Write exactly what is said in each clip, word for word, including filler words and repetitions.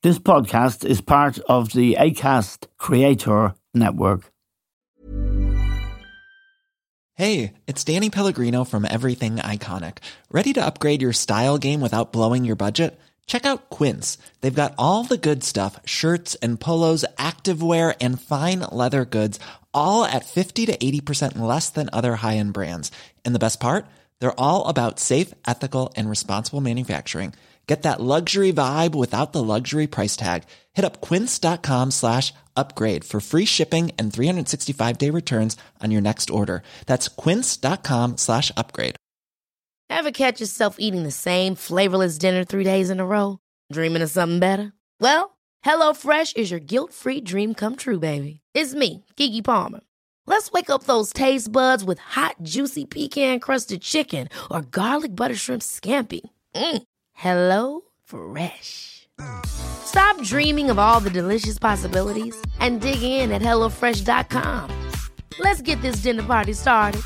This podcast is part of the Acast Creator Network. Hey, it's Danny Pellegrino from Everything Iconic. Ready to upgrade your style game without blowing your budget? Check out Quince. They've got all the good stuff, shirts and polos, activewear, and fine leather goods, all at fifty to eighty percent less than other high-end brands. And the best part? They're all about safe, ethical, and responsible manufacturing. Get that luxury vibe without the luxury price tag. Hit up quince.com slash upgrade for free shipping and three sixty-five day returns on your next order. That's quince.com slash upgrade. Ever catch yourself eating the same flavorless dinner three days in a row? Dreaming of something better? Well, HelloFresh is your guilt-free dream come true, baby. It's me, Keke Palmer. Let's wake up those taste buds with hot, juicy pecan-crusted chicken or garlic butter shrimp scampi. Mm. Hello Fresh. Stop dreaming of all the delicious possibilities and dig in at hello fresh dot com. Let's get this dinner party started.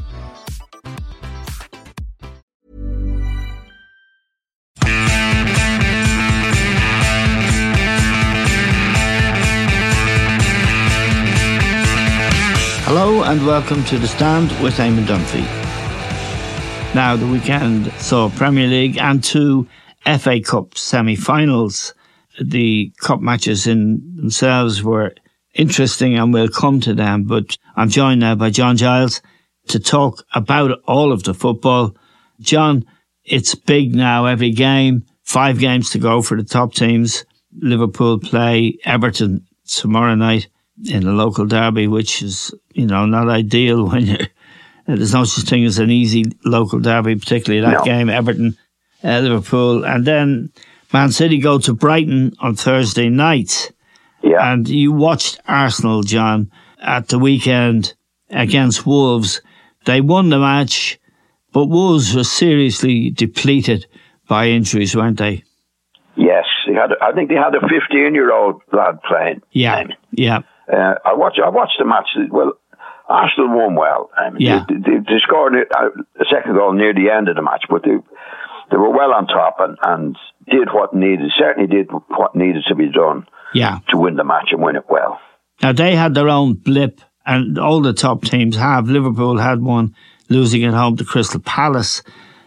Hello and welcome to The Stand with Eamon Dunphy. Now, the weekend saw Premier League and two F A Cup semi-finals. The cup matches in themselves were interesting and we'll come to them, but I'm joined now by John Giles to talk about all of the football. John, it's big now, every game, five games to go for the top teams. Liverpool play Everton tomorrow night in the local derby, which is, you know, not ideal when you're there's no such thing as an easy local derby, particularly that no. game, Everton, uh, Liverpool. And then Man City go to Brighton on Thursday night. Yeah. And you watched Arsenal, John, at the weekend against Wolves. They won the match, but Wolves were seriously depleted by injuries, weren't they? Yes. They had, I think they had a fifteen-year-old lad playing. Yeah, yeah. Uh, I watched I watched the match. Well, Arsenal won well. I mean, yeah. they, they, they scored a second goal near the end of the match, but they they were well on top and, and did what needed, certainly did what needed to be done yeah. to win the match and win it well. Now, they had their own blip, and all the top teams have. Liverpool had one, losing at home to Crystal Palace.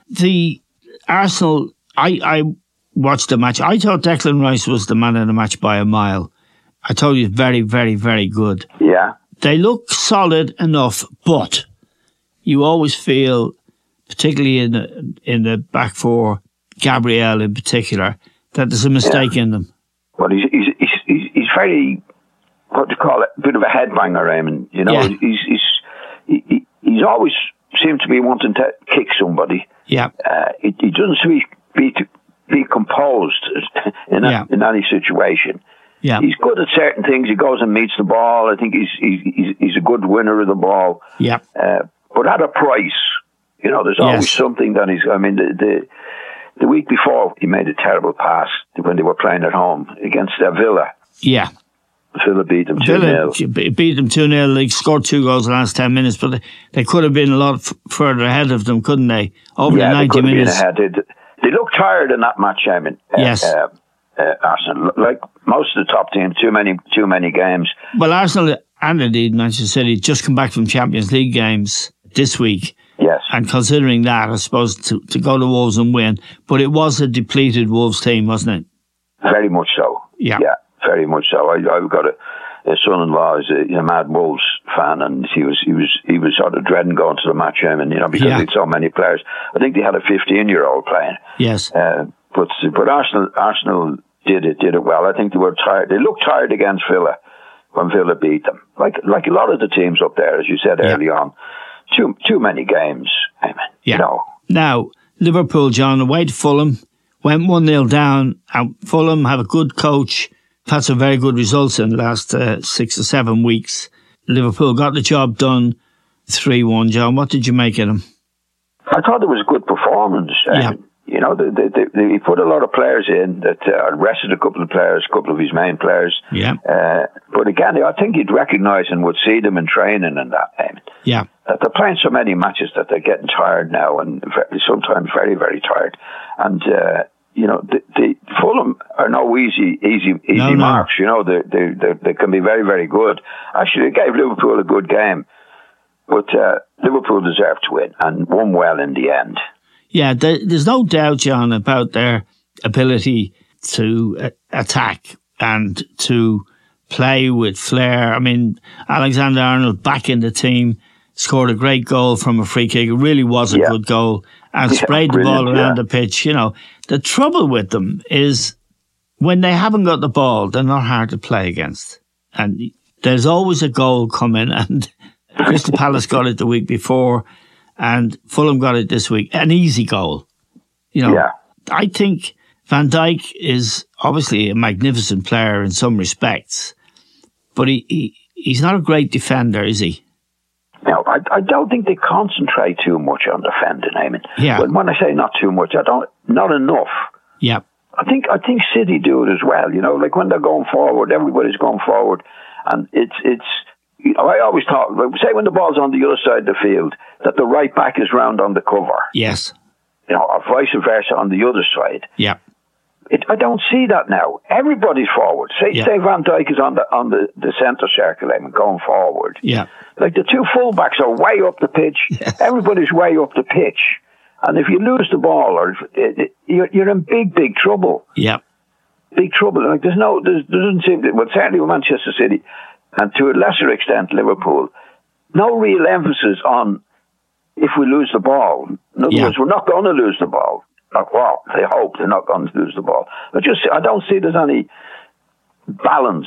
The Arsenal, I, I watched the match. I thought Declan Rice was the man of the match by a mile. I told you, very, very, very good. Yeah. They look solid enough, but you always feel, particularly in the, in the back four, Gabriel in particular, that there's a mistake yeah. in them. Well, he's, he's, he's, he's very, what do you call it, a bit of a headbanger, Eamon. You know, yeah. he's, he's, he, he's always seemed to be wanting to kick somebody. Yeah. Uh, he, he doesn't seem to be, to be composed in, a, yeah. in any situation. Yeah. He's good at certain things. He goes and meets the ball. I think he's he's he's a good winner of the ball. Yeah. Uh, but at a price, you know, there's always yes. something that he's. I mean, the, the the week before he made a terrible pass when they were playing at home against uh, Villa. Yeah. Villa beat them two nil. Beat them two nil. They scored two goals in the last ten minutes, but they, they could have been a lot f- further ahead of them, couldn't they? Over yeah, the ninety they minutes. Been ahead. They, they looked tired in that match, I mean. Yes. Uh, Uh, Arsenal, like most of the top teams, too many, too many games. Well, Arsenal and indeed Manchester City just come back from Champions League games this week. Yes, and considering that, I suppose to, to go to Wolves and win, but it was a depleted Wolves team, wasn't it? Very much so. Yeah, yeah, very much so. I, I've got a, a son-in-law is a, a mad Wolves fan, and he was he was he was sort of dreading going to the match, and you know because yeah. they had so many players. I think they had a fifteen-year-old playing. Yes. Uh, But but Arsenal Arsenal did it did it well. I think they were tired. They looked tired against Villa when Villa beat them. Like like a lot of the teams up there, as you said early yeah. on. Too too many games. I mean, yeah. You know. Now Liverpool, John, away to Fulham, went one nil down. And Fulham have a good coach. Had some very good results in the last uh, six or seven weeks. Liverpool got the job done, three one. John, what did you make of them? I thought it was a good performance. Yeah. Um, You know, they, they, they, he put a lot of players in that uh, rested a couple of players, a couple of his main players. Yeah. Uh, but again, I think he'd recognise and would see them in training and that. I mean, yeah. That they're playing so many matches that they're getting tired now and very, sometimes very, very tired. And uh, you know, the, the Fulham are no easy, easy, easy no, no. marks. You know, they, they they they can be very, very good. Actually, they gave Liverpool a good game, but uh, Liverpool deserved to win and won well in the end. Yeah, there, there's no doubt, John, about their ability to uh, attack and to play with flair. I mean, Alexander-Arnold back in the team, scored a great goal from a free kick. It really was a yeah. good goal, and yeah, sprayed the ball around yeah. the pitch. You know, the trouble with them is when they haven't got the ball, they're not hard to play against. And there's always a goal coming, and Crystal Palace got it the week before, and Fulham got it this week. An easy goal. You know, yeah. I think Van Dijk is obviously a magnificent player in some respects, but he, he he's not a great defender, is he? No, I, I don't think they concentrate too much on defending. I mean, yeah. When, when I say not too much, I don't not enough. Yeah. I think I think City do it as well. You know, like when they're going forward, everybody's going forward, and it's it's. You know, I always thought, like, say when the ball's on the other side of the field, that the right back is round on the cover. Yes. You know, or vice versa on the other side. Yeah. It, I don't see that now. Everybody's forward. Say, yeah. say Van Dijk is on the on the, the centre circle and going forward. Yeah. Like the two fullbacks are way up the pitch. Yes. Everybody's way up the pitch. And if you lose the ball, or if, it, it, you're, you're in big, big trouble. Yeah. Big trouble. Like there's no, there's, there doesn't seem to, well, certainly with Manchester City, and to a lesser extent Liverpool, no real emphasis on if we lose the ball. In other yeah. words, we're not going to lose the ball. Like, well, they hope they're not going to lose the ball. But just, I don't see there's any balance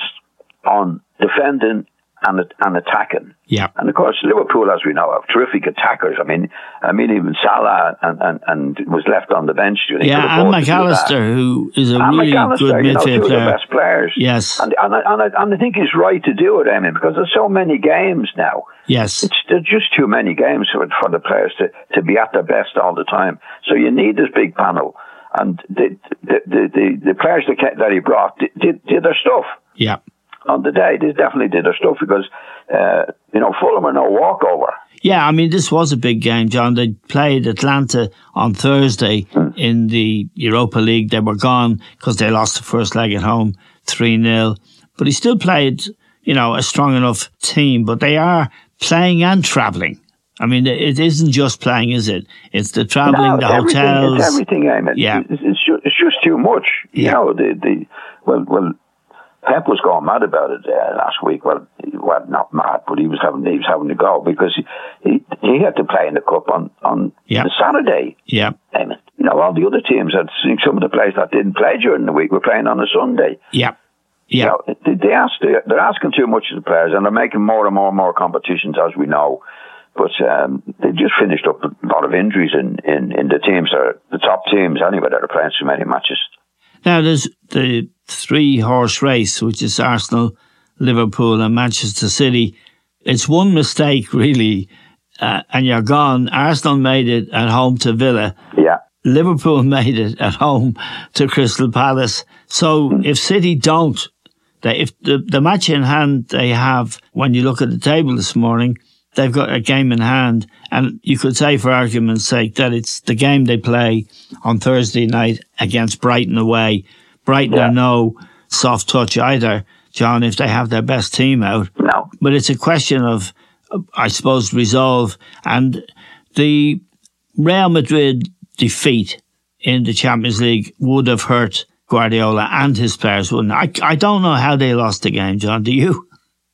on defending and and attacking. Yeah. And of course, Liverpool, as we know, have terrific attackers. I mean, I mean, even Salah and, and, and was left on the bench. Yeah, and McAllister, who is a and really good you know, midfield two of player. the best players. Yes. And and I, and, I, and I think he's right to do it, I mean, because there's so many games now. Yes. It's there's just too many games for, for the players to, to be at their best all the time. So you need this big panel. And the the the, the, the players that, that he brought did, did, did their stuff. Yeah. On the day, they definitely did their stuff because, uh, you know, Fulham are no walkover. Yeah, I mean, this was a big game, John. They played Atlanta on Thursday mm. in the Europa League. They were gone because they lost the first leg at home, three nil. But he still played, you know, a strong enough team. But they are playing and travelling. I mean, it isn't just playing, is it? It's the travelling, no, the it's hotels. It's everything, I mean. Yeah. It's, it's, just, it's just too much. Yeah. You know, the, the, well, well, Pep was going mad about it uh, last week. Well, well, not mad, but he was having he was having to go because he he, he had to play in the cup on on yeah. the Saturday. Yeah, I mean, you know, all the other teams had seen some of the players that didn't play during the week were playing on a Sunday. Yeah, yeah. You know, they, they ask they're asking too much of the players, and they're making more and more and more competitions, as we know. But um, they just finished up a lot of injuries in, in, in the teams, or the top teams anyway, that are playing so many matches. Now, there's the three-horse race, which is Arsenal, Liverpool and Manchester City. It's one mistake, really, uh, and you're gone. Arsenal made it at home to Villa. Yeah. Liverpool made it at home to Crystal Palace. So mm. if City don't, they, if the, the match in hand they have, when you look at the table this morning, they've got a game in hand, and you could say, for argument's sake, that it's the game they play on Thursday night against Brighton away. Brighton yeah. are no soft touch either, John, if they have their best team out. No. But it's a question of, I suppose, resolve. And the Real Madrid defeat in the Champions League would have hurt Guardiola and his players, wouldn't it? I, I don't know how they lost the game, John. Do you?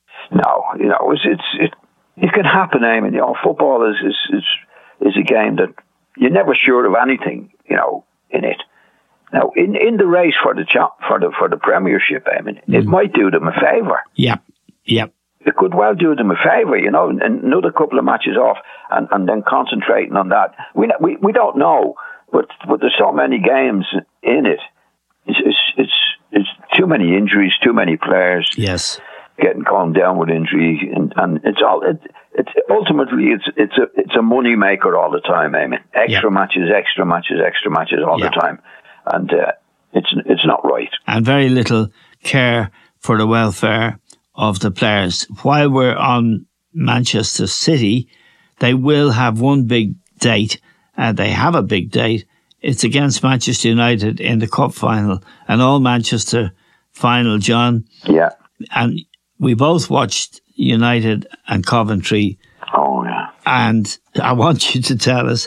No. You know, it's... it's it- It can happen, I mean, you know, football is, is, is, is a game that you're never sure of anything, you know, in it. Now, in, in the race for the cha- for the for the Premiership, I mean, mm. it might do them a favour. Yeah, yeah. It could well do them a favour, you know, and another couple of matches off, and, and then concentrating on that. We we we don't know, but but there's so many games in it. It's it's it's, it's too many injuries, too many players. Yes. Getting calmed down with injury, and, and it's all it, it's ultimately it's it's a it's a money maker all the time. I mean, extra yep. matches, extra matches, extra matches all yep. the time, and uh, it's it's not right. And very little care for the welfare of the players. While we're on Manchester City, they will have one big date, and they have a big date it's against Manchester United in the cup final, an all Manchester final, John. Yeah. And we both watched United and Coventry. Oh, yeah. And I want you to tell us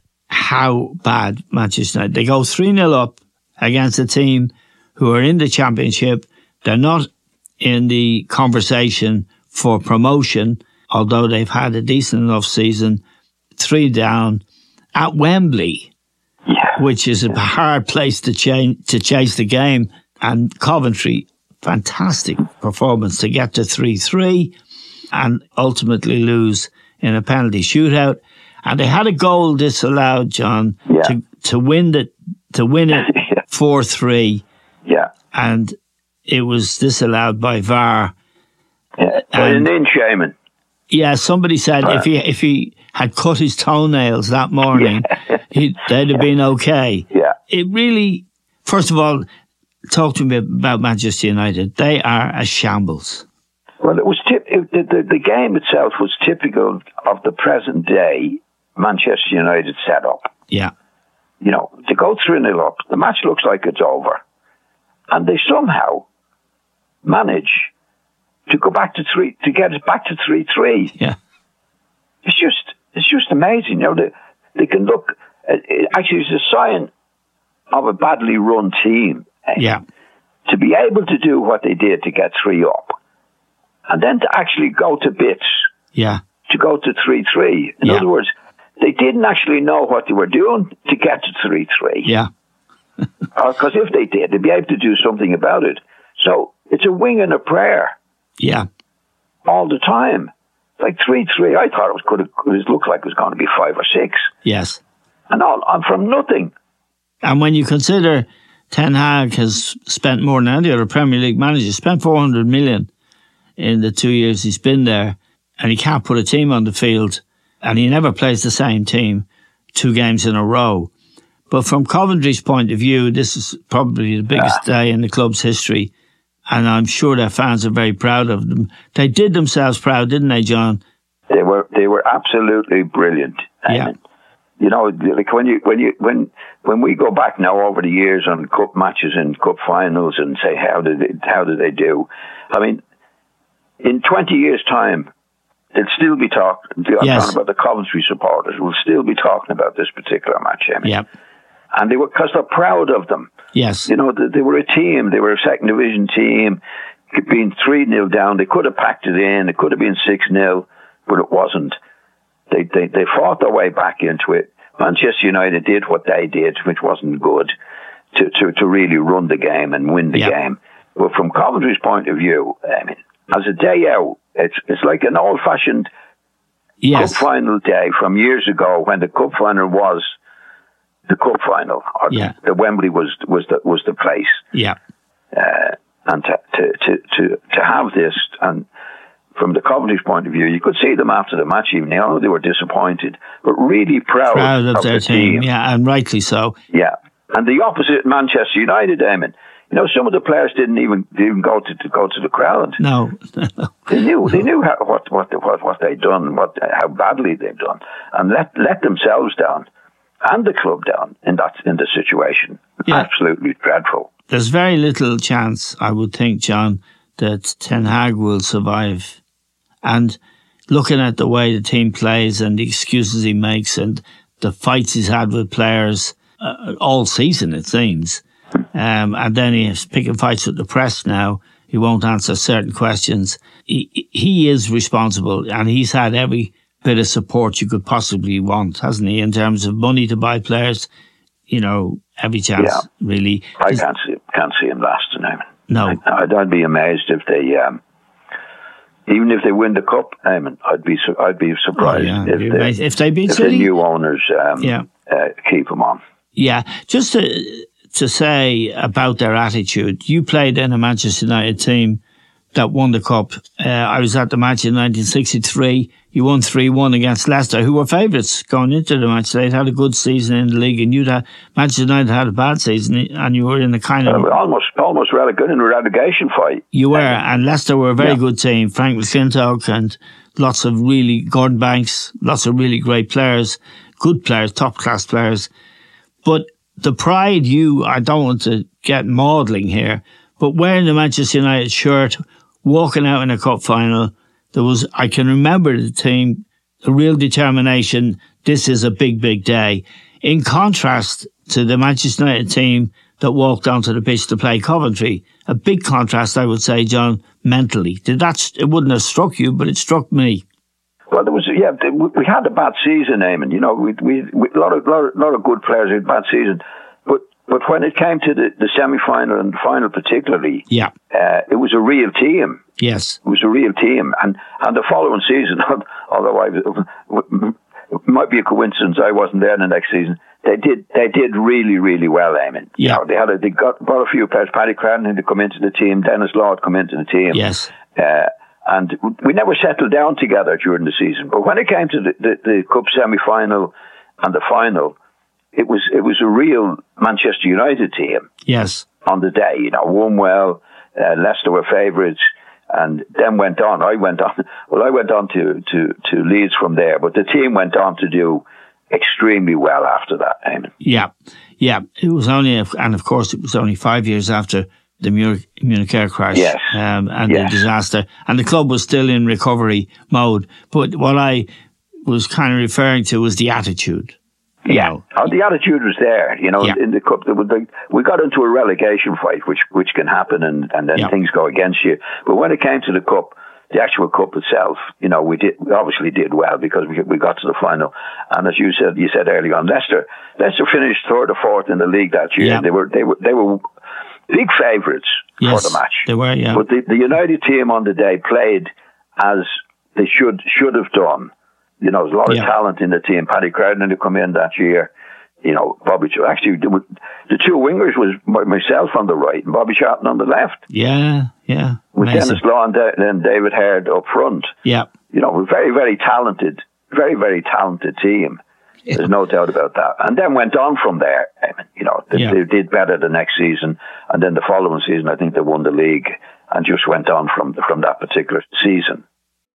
how bad Manchester United. They go three nil up against a team who are in the Championship. They're not in the conversation for promotion, although they've had a decent enough season. Three down at Wembley, yeah. which is a hard place to, cha- to chase the game. And Coventry, fantastic performance to get to three three and ultimately lose in a penalty shootout. And they had a goal disallowed, John, yeah. to, to win the, to win it four three. Yeah. And it was disallowed by V A R. Yeah. And in Shaman. Yeah, somebody said uh, if he if he had cut his toenails that morning, yeah. he, they'd have been okay. Yeah. It really, first of all, talk to me about Manchester United. They are a shambles. Well, it was tip, it, the, the the game itself was typical of the present day Manchester United setup. Yeah. You know, to go three nil up, the match looks like it's over, and they somehow manage to go back to three, to get it back to three three. Yeah. It's just, it's just amazing. You know, they, they can look, it actually it's a sign of a badly run team. Yeah. To be able to do what they did to get three up, and then to actually go to bits. Yeah. To go to three three. In yeah. other words, they didn't actually know what they were doing to get to three three. Yeah. Because if they did, they'd be able to do something about it. So it's a wing and a prayer. Yeah. All the time. Like three three, I thought it was could have it looked like it was going to be five or six. Yes. And all and from nothing. And when you consider Ten Hag has spent more than any other Premier League manager, spent four hundred million in the two years he's been there, and he can't put a team on the field, and he never plays the same team two games in a row. But from Coventry's point of view, this is probably the biggest yeah. day in the club's history, and I'm sure their fans are very proud of them. They did themselves proud, didn't they, John? They were they were absolutely brilliant. Yeah. And, you know, like when you when you when when we go back now over the years on cup matches and cup finals and say how did they, how did they do? I mean, in twenty years' time, they'll still be talking. I'm yes. talking about the Coventry supporters. Will still be talking about this particular match. I mean. Yep. And they were, because they're proud of them. Yes. You know, they, they were a team. They were a second division team. Being three nil down, they could have packed it in. It could have been six nil, but it wasn't. They, they they fought their way back into it. Manchester United did what they did, which wasn't good, to, to, to really run the game and win the yep. game. But from Coventry's point of view, I mean, as a day out, it's it's like an old-fashioned yes. cup final day from years ago when the cup final was the cup final, or yeah. the, the Wembley was was the was the place. Yeah, uh, and to, to to to to have this, and from the Coventry's point of view, you could see them after the match. Even though they were disappointed, but really proud, proud of, of their the team. team. Yeah, and rightly so. Yeah, and the opposite, Manchester United. I mean, you know, some of the players didn't even even go to, to go to the crowd. No, they knew they knew how, what what what what they'd done, what how badly they'd done, and let let themselves down. And the club down in that in the situation. Yeah. Absolutely dreadful. There's very little chance, I would think, John, that Ten Hag will survive. And looking at the way the team plays and the excuses he makes and the fights he's had with players uh, all season, it seems, um, and then he's picking fights with the press now. He won't answer certain questions. He, he is responsible, and he's had every bit of support you could possibly want, hasn't he, in terms of money to buy players? You know, every chance, yeah. really. I can't see can't see him lasting him. No. I'd, I'd be amazed if they, um, even if they win the cup, I mean, I'd be I'd be surprised oh, yeah. if, they, if they beat if City. the new owners um, yeah. uh, keep him on. Yeah, just to, to say about their attitude, you played in a Manchester United team that won the cup. Uh, I was at the match in nineteen sixty-three. You won three one against Leicester, who were favourites going into the match. They'd had a good season in the league, and you'd had, Manchester United had a bad season, and you were in the kind of... Uh, almost almost relegated in a relegation fight. You were, and Leicester were a very yeah. good team. Frank McClintock and lots of really... Gordon Banks, lots of really great players, good players, top-class players. But the pride you, I don't want to get maudling here, but wearing the Manchester United shirt, walking out in a cup final, there was, I can remember the team, the real determination, this is a big, big day. In contrast to the Manchester United team that walked onto the pitch to play Coventry. A big contrast, I would say, John, mentally. Did that, it wouldn't have struck you, but it struck me. Well, there was, yeah, we had a bad season, Eamon. You know, we, we, we a lot of, lot of, lot of good players had a bad season. But, but when it came to the, the semi-final and the final particularly, yeah, uh, it was a real team. Yes. It was a real team. And, and the following season, although I, it might be a coincidence I wasn't there the next season, they did, they did really, really well, Eamon. Yeah. You know, they had a, they got, brought a few players. Paddy Crowden had come into the team. Dennis Law had come into the team. Yes. Uh, And we never settled down together during the season. But when it came to the, the, the Cup semi-final and the final, it was it was a real Manchester United team. Yes. On the day, you know, won well. Uh, Leicester were favourites, and then went on. I went on. Well, I went on to, to, to Leeds from there, but the team went on to do extremely well after that. Eamon. Yeah, yeah. It was only, and of course, it was only five years after the Munich, Munich air crash, yes. um, and yes. the disaster. And the club was still in recovery mode. But what I was kind of referring to was the attitude. Yeah, oh, the attitude was there. You know, yeah. in the cup, the, we got into a relegation fight, which which can happen, and, and then yeah. things go against you. But when it came to the cup, the actual cup itself, you know, we did we obviously did well because we we got to the final. And as you said, you said earlier on, Leicester Leicester finished third or fourth in the league that year. Yeah. They were they were they were. big favourites yes, for the match. They were, yeah. But the, the United team on the day played as they should should have done. You know, there's a lot of yeah. talent in the team. Paddy Crowden had come in that year. You know, Bobby. Actually, the two wingers was myself on the right and Bobby Charlton on the left. Yeah, yeah. With Amazing. Dennis Law and then David Herd up front. Yeah. You know, a very, very talented, very, very talented team. Yeah. There's no doubt about that. And then went on from there. I mean, you know, they, yeah. they did better the next season. And then the following season, I think they won the league and just went on from, from that particular season.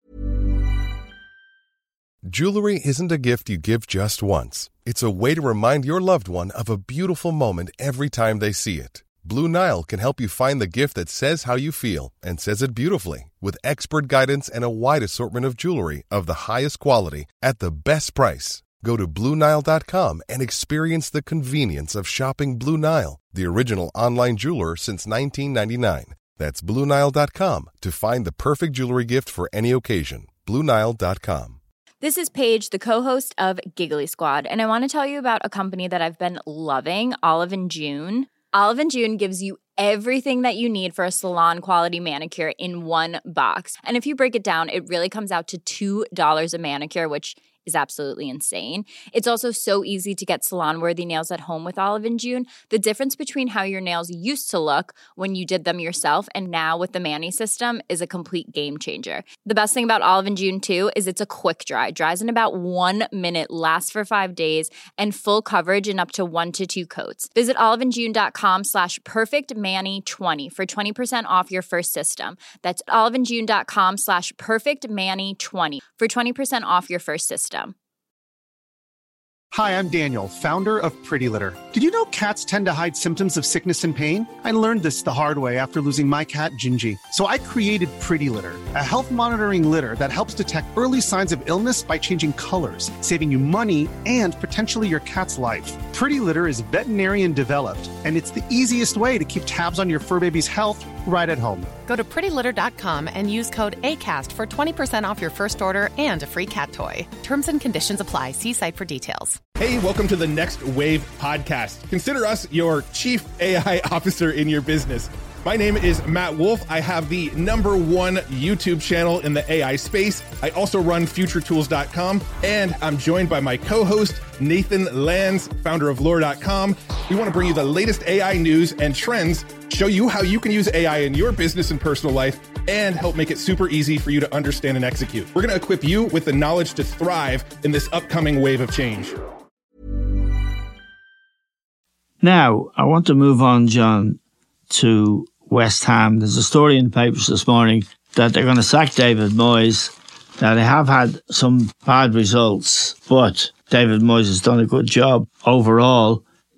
Jewelry isn't a gift you give just once. It's a way to remind your loved one of a beautiful moment every time they see it. Blue Nile can help you find the gift that says how you feel and says it beautifully, with expert guidance and a wide assortment of jewelry of the highest quality at the best price. Go to Blue Nile dot com and experience the convenience of shopping Blue Nile, the original online jeweler since nineteen ninety-nine. That's Blue Nile dot com to find the perfect jewelry gift for any occasion. Blue Nile dot com. This is Paige, the co-host of Giggly Squad, and I want to tell you about a company that I've been loving, Olive and June. Olive and June gives you everything that you need for a salon-quality manicure in one box. And if you break it down, it really comes out to two dollars a manicure, which is absolutely insane. It's also so easy to get salon-worthy nails at home with Olive and June. The difference between how your nails used to look when you did them yourself and now with the Mani system is a complete game changer. The best thing about Olive and June, too, is it's a quick dry. Dries in about one minute, lasts for five days, and full coverage in up to one to two coats. Visit oliveandjune.com slash perfectmani20 for twenty percent off your first system. That's oliveandjune.com slash perfectmani20 for twenty percent off your first system. Hi, I'm Daniel, founder of Pretty Litter. Did you know cats tend to hide symptoms of sickness and pain? I learned this the hard way after losing my cat, Gingy. So I created Pretty Litter, a health monitoring litter that helps detect early signs of illness by changing colors, saving you money and potentially your cat's life. Pretty Litter is veterinarian developed, and it's the easiest way to keep tabs on your fur baby's health right at home. Go to pretty litter dot com and use code ACAST for twenty percent off your first order and a free cat toy. Terms and conditions apply. See site for details. Hey, welcome to the Next Wave podcast. Consider us your chief A I officer in your business. My name is Matt Wolf. I have the number one YouTube channel in the A I space. I also run future tools dot com, and I'm joined by my co-host, Nathan Lands, founder of lore dot com. We want to bring you the latest A I news and trends, show you how you can use A I in your business and personal life, and help make it super easy for you to understand and execute. We're going to equip you with the knowledge to thrive in this upcoming wave of change. Now, I want to move on, John, to West Ham. There's a story in the papers this morning that they're going to sack David Moyes. Now, they have had some bad results, but David Moyes has done a good job overall.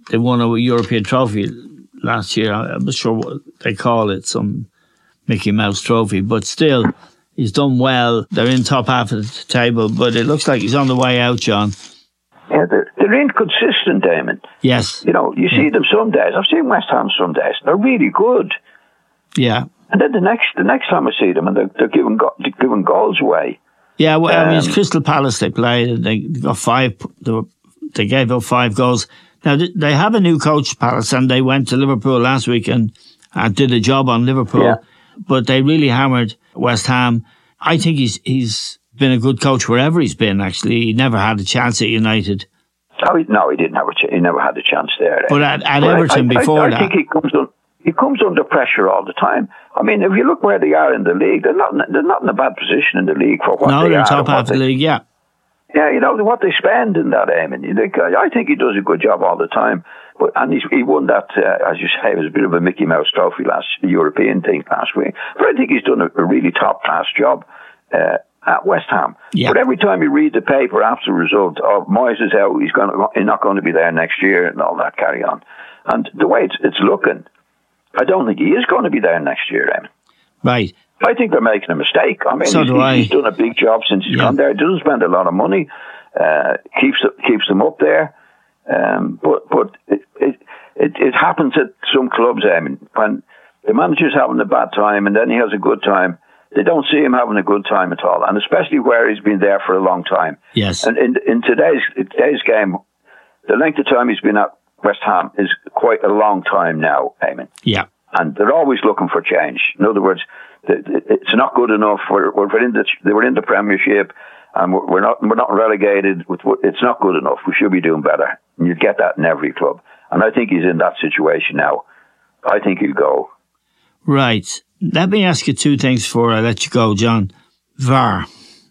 they won a European trophy last year. I'm not sure what they call it, some Mickey Mouse trophy, but still, he's done well. They're in top half of the table, but it looks like he's on the way out, John. Yeah, they're, they're inconsistent, Damon. Yes. You know, you see yeah. them some days. I've seen West Ham some days. They're really good. Yeah. And then the next the next time I see them, and they're, they're, giving, go, they're giving goals away. Yeah, well, um, I mean, it's Crystal Palace they played, and they got five, they, were, they gave up five goals. Now, they have a new coach, Palace, and they went to Liverpool last week and, and did a job on Liverpool. Yeah. But they really hammered West Ham. I think he's he's been a good coach wherever he's been, actually. He never had a chance at United. Oh, he, no, he didn't have a ch- he never had a chance there. But at, at but Everton I, I, before I, I that... I think he comes, un, he comes under pressure all the time. I mean, if you look where they are in the league, they're not, they're not in a bad position in the league for what no, they they're are. top half of the they, league, yeah. Yeah, you know, what they spend in that, I mean, I think he does a good job all the time. But And he's, he won that, uh, as you say, it was a bit of a Mickey Mouse trophy last, the European thing last week. But I think he's done a, a really top-class job uh, at West Ham. Yeah. But every time you read the paper after the result, oh, Moyes is out, he's, gonna, he's not going to be there next year and all that carry on. And the way it's, it's looking, I don't think he is going to be there next year, Eamon. Right. I think they're making a mistake. I mean, so he's, do I. he's done a big job since he's yeah. gone there. He doesn't spend a lot of money, uh, keeps keeps them up there. Um, but but it, it it it happens at some clubs. I mean, when the manager's having a bad time and then he has a good time, they don't see him having a good time at all, and especially where he's been there for a long time. Yes. And in in today's in today's game, the length of time he's been at West Ham is quite a long time now, Eamon. Yeah. And they're always looking for change. In other words, it's not good enough. We're, we're in the, they were in the Premiership, and we're not we're not relegated. With it's not good enough. We should be doing better. And you get that in every club. And I think he's in that situation now. I think he'll go. Right. Let me ask you two things before I let you go, John. V A R,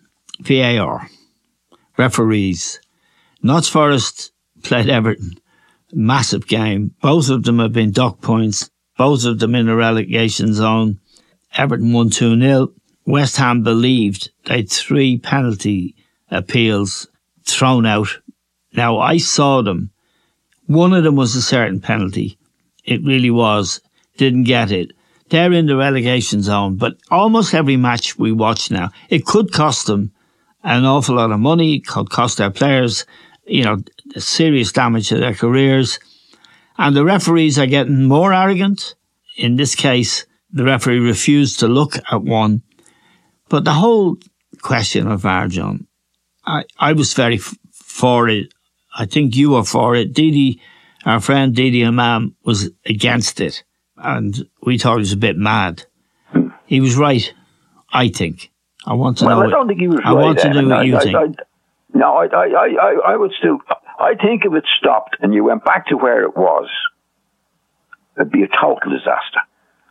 V A R, referees. Notts Forest played Everton. Massive game. Both of them have been docked points. Both of them in the relegation zone. Everton won two nil. West Ham believed they had three penalty appeals thrown out. Now, I saw them. One of them was a certain penalty. It really was. Didn't get it. They're in the relegation zone, but almost every match we watch now, it could cost them an awful lot of money. It could cost their players, you know, serious damage to their careers. And the referees are getting more arrogant. In this case, the referee refused to look at one. But the whole question of V A R, John, I, I was very f- for it. I think you were for it. Didi, our friend Didi Imam, was against it. And we thought he was a bit mad. He was right, I think. I want to well, know. Well, I don't think he was I right. I want to know what I, you I, think. I, I, no, I, I, I, I would still... I think if it stopped and you went back to where it was, it'd be a total disaster.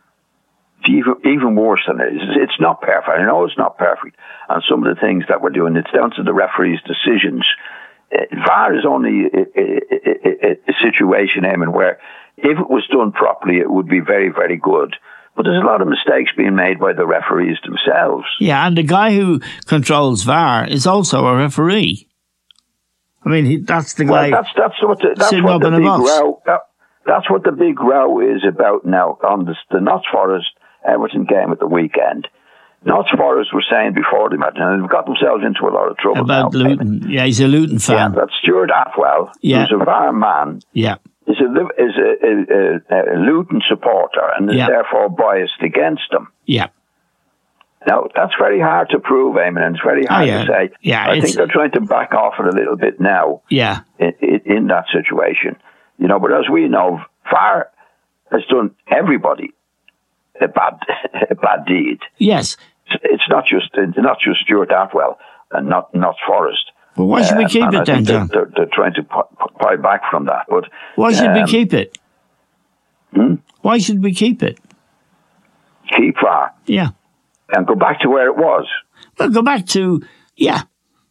Even, even worse than it is. It's not perfect. I know it's not perfect. And some of the things that we're doing, it's down to the referee's decisions. Uh, V A R is only a, a, a, a situation, Eamon, where if it was done properly, it would be very, very good. But there's a lot of mistakes being made by the referees themselves. Yeah, and the guy who controls V A R is also a referee. I mean, he, that's the guy. Well, that's that's what the, that's what the big row. That, that's what the big row is about now on the, the Notts Forest Everton game at the weekend. Notts Forest were saying before the match, and they've got themselves into a lot of trouble about now, Luton. Eamon. Yeah, he's a Luton fan. Yeah, that's Stuart Atwell, yeah. who's a V A R man. Yeah. Is a is a, a, a Luton supporter and is yeah. therefore biased against them. Yeah. Now, that's very hard to prove, Eamon, and it's very hard oh, yeah. to say. Yeah, I think they're trying to back off it a little bit now. Yeah. In, in, in that situation. You know, but as we know, V A R has done everybody a bad a bad deed. Yes. It's, it's not just it's not just Stuart Atwell and not not Forrest. Well, why should we keep um, it then, they're, John? They're, they're trying to pry back from that. But why should um, we keep it? Hmm? Why should we keep it? Keep V A R. Yeah. And go back to where it was. Well, go back to, yeah.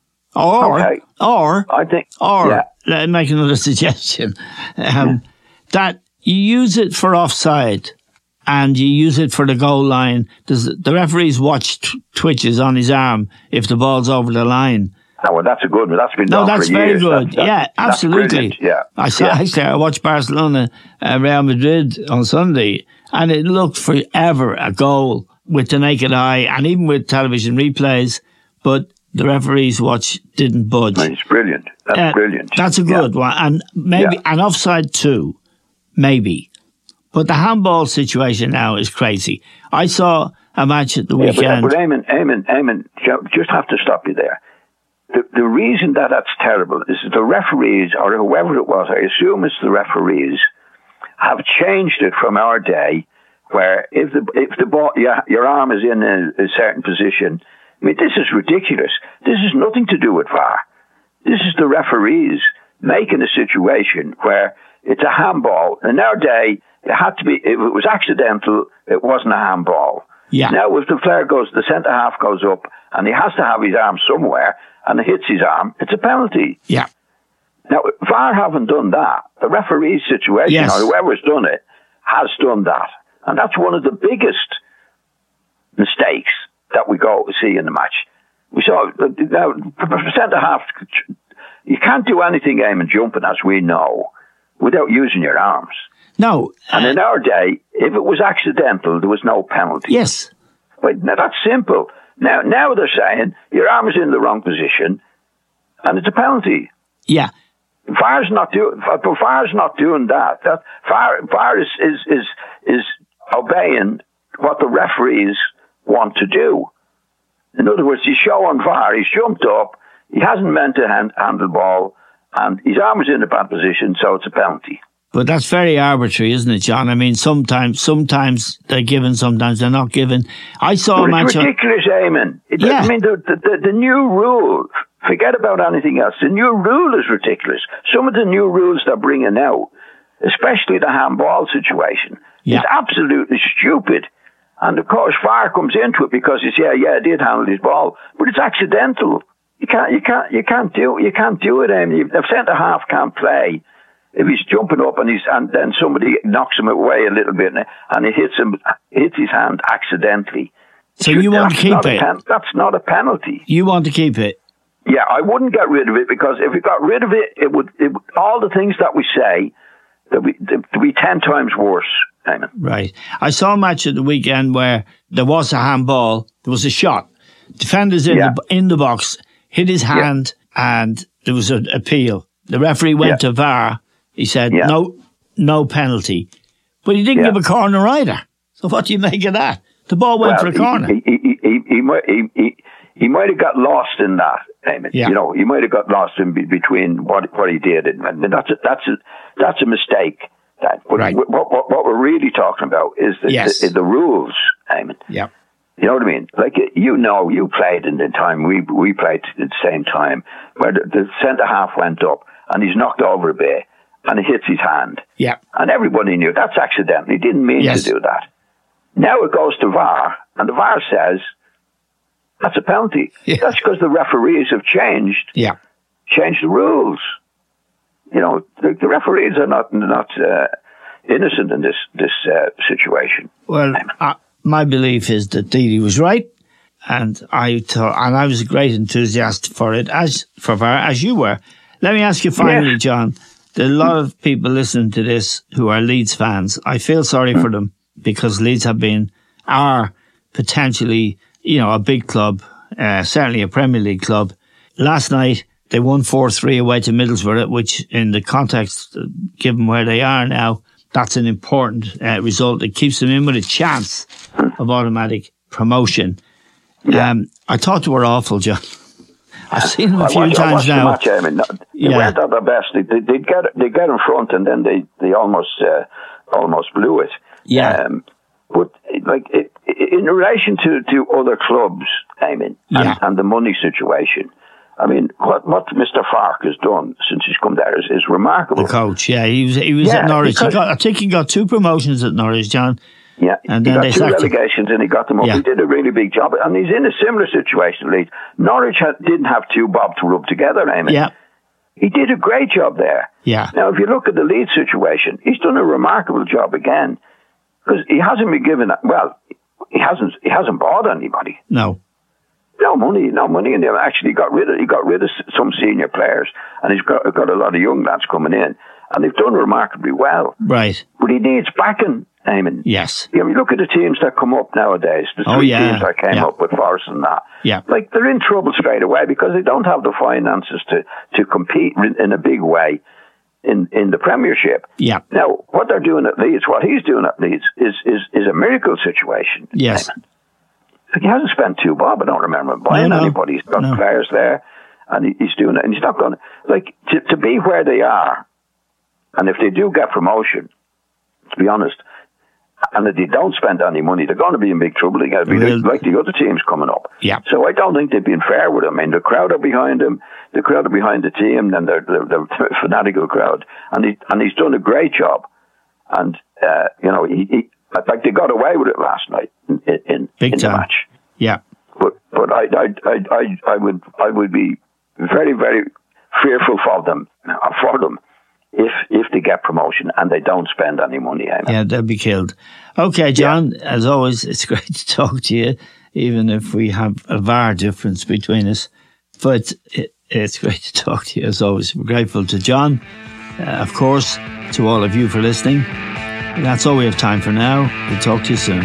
Or, okay. or, I think, or, yeah. let me make another suggestion. Um, yeah. That you use it for offside and you use it for the goal line. Does the referee's watch t- twitches on his arm if the ball's over the line. Oh, well, that's a good one. That's been No, done that's for very years. good. That's, that's, yeah, absolutely. That's yeah. I saw, yeah. actually, I watched Barcelona, uh, Real Madrid on Sunday, and it looked forever a goal with the naked eye and even with television replays, but the referees watch didn't budge. It's brilliant. That's uh, brilliant. That's a good yeah. one. And maybe yeah. an offside too, maybe. But the handball situation now is crazy. I saw a match at the yeah, weekend. But, but Eamon, Eamon, Eamon, just have to stop you there. The, the reason that that's terrible is the referees, or whoever it was, I assume it's the referees, have changed it from our day, where if the if the ball, your, your arm is in a, a certain position. I mean, this is ridiculous. This has nothing to do with V A R. This is the referees making a situation where it's a handball. In our day, it had to be, if it was accidental, it wasn't a handball. Yeah. Now, if the player goes, the centre half goes up, and he has to have his arm somewhere, and it hits his arm, it's a penalty. Yeah. Now, V A R haven't done that. The referee's situation, yes. or whoever's done it, has done that. And that's one of the biggest mistakes that we go to see in the match. We saw, now, centre half, you can't do anything aiming jumping, as we know, without using your arms. No. And in our day, if it was accidental, there was no penalty. Yes. But now that's simple. Now, now they're saying your arm is in the wrong position, and it's a penalty. Yeah. V A R's not doing. V A R's not doing that. That V A R, V A R is, is is is obeying what the referees want to do. In other words, he's showing V A R. He's jumped up. He hasn't meant to hand, handle the ball, and his arm is in a bad position, so it's a penalty. But that's very arbitrary, isn't it, John? I mean, sometimes sometimes they're given, sometimes they're not given. I saw a match. It's ridiculous, Eamon. It, yeah. I mean, the, the, the new rule, forget about anything else. The new rule is ridiculous. Some of the new rules they're bringing out, especially the handball situation, yeah. is absolutely stupid. And of course, V A R comes into it because it's, yeah, yeah, I did handle his ball, but it's accidental. You can't, you can't, you can't do, you can't do it, Eamon. The centre half can't play. If he's jumping up and he's and then somebody knocks him away a little bit and he hits him hits his hand accidentally. So you want to keep it? Pen, that's not a penalty. You want to keep it? Yeah, I wouldn't get rid of it because if we got rid of it, it would it, all the things that we say that we to be ten times worse. Eamon. Right. I saw a match at the weekend where there was a handball, there was a shot. Defenders in yeah. the in the box hit his hand, yeah. and there was an appeal. The referee went yeah. to V A R. He said, yeah. no no penalty. But he didn't yeah. give a corner either. So what do you make of that? The ball went well, for a corner. He, he, he, he, he, might, he, he, he might have got lost in that, Eamon. Yeah. You know, he might have got lost in be, between what what he did. And, and that's, a, that's, a, that's a mistake. That, but right. what, what, what we're really talking about is the, yes. the, the rules, Eamon. Yeah. You know what I mean? Like, you know, you played in the time, we we played at the same time, where the, the centre half went up and he's knocked over a bit. And it hits his hand. Yeah. And everybody knew that's accidental. He didn't mean yes. to do that. Now it goes to V A R, and the V A R says that's a penalty. Yeah. That's because the referees have changed. Yeah. Changed the rules. You know, the, the referees are not not uh, innocent in this this uh, situation. Well, uh, my belief is that Didi was right, and I thought, and I was a great enthusiast for it, as for V A R, as you were. Let me ask you finally, yes. John. There are a lot of people listening to this who are Leeds fans. I feel sorry for them because Leeds have been, are potentially, you know, a big club, uh, certainly a Premier League club. Last night, they won four three away to Middlesbrough, which in the context, given where they are now, that's an important uh, result. It keeps them in with a chance of automatic promotion. Yeah. Um, I thought they were awful, John. I've seen them a few I watched, times I watched now. The match, I mean, they yeah. weren't at their best. They they they get they get in front and then they they almost uh, almost blew it. Yeah. Um, but like it, in relation to, to other clubs, I mean, and, yeah. and the money situation. I mean, what what Mister Farke has done since he's come there is, is remarkable. The coach, yeah, he was he was yeah, at Norwich. He because, got, I think he got two promotions at Norwich, John. Yeah, and he then got they two sacked him. relegations and he got them up. Yeah. He did a really big job, and he's in a similar situation. Leeds. Norwich had, didn't have two bob to rub together. I mean, yeah, he did a great job there. Yeah. Now, if you look at the Leeds situation, he's done a remarkable job again because he hasn't been given. Well, he hasn't. He hasn't bought anybody. No. No money, no money in there. Actually, he got rid of he got rid of some senior players, and he's got got a lot of young lads coming in, and they've done remarkably well. Right. But he needs backing, Eamon. Yes. You know, you look at the teams that come up nowadays. The three oh, yeah. teams that came yeah. up with Forest and that. Yeah. Like they're in trouble straight away because they don't have the finances to to compete in a big way in in the Premiership. Yeah. Now, what they're doing at Leeds, what he's doing at Leeds, is is is a miracle situation. Yes. Eamon. He hasn't spent two bob. I don't remember him buying no, no. anybody. He's got no. players there, and he, he's doing it. And he's not going to like to, to be where they are. And if they do get promotion, to be honest, and if they don't spend any money, they're going to be in big trouble. They're going to be well, like the other teams coming up. Yeah. So I don't think they've been fair with him. I mean, the crowd are behind him. The crowd are behind the team, and they're they're, they're a fanatical crowd. And he and he's done a great job. And uh, you know, he. he like they got away with it last night in, in, Big in time. the match. Yeah, but but I I, I I I would I would be very very fearful for them for them if if they get promotion and they don't spend any money. Eamon. Yeah, they'll be killed. Okay, John. Yeah. As always, it's great to talk to you, even if we have a V A R difference between us. But it, it's great to talk to you as always. We're grateful to John, uh, of course, to all of you for listening. That's all we have time for now. We'll talk to you soon.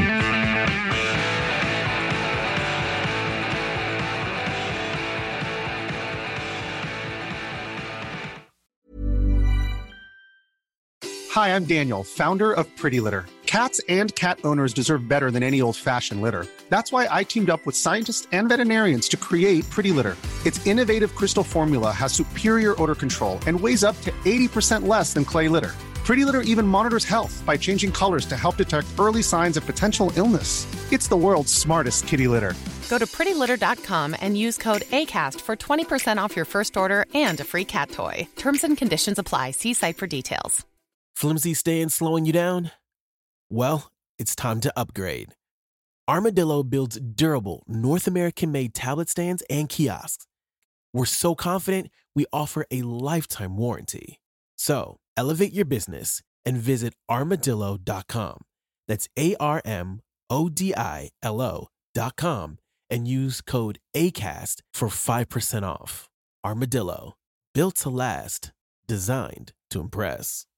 Hi, I'm Daniel, founder of Pretty Litter. Cats and cat owners deserve better than any old-fashioned litter. That's why I teamed up with scientists and veterinarians to create Pretty Litter. Its innovative crystal formula has superior odor control and weighs up to eighty percent less than clay litter. Pretty Litter even monitors health by changing colors to help detect early signs of potential illness. It's the world's smartest kitty litter. Go to pretty litter dot com and use code ACAST for twenty percent off your first order and a free cat toy. Terms and conditions apply. See site for details. Flimsy staying slowing you down? Well, it's time to upgrade. Armadillo builds durable, North American-made tablet stands and kiosks. We're so confident, we offer a lifetime warranty. So, elevate your business and visit armadillo dot com. That's A R M O D I L O dot com and use code ACAST for five percent off. Armadillo, built to last, designed to impress.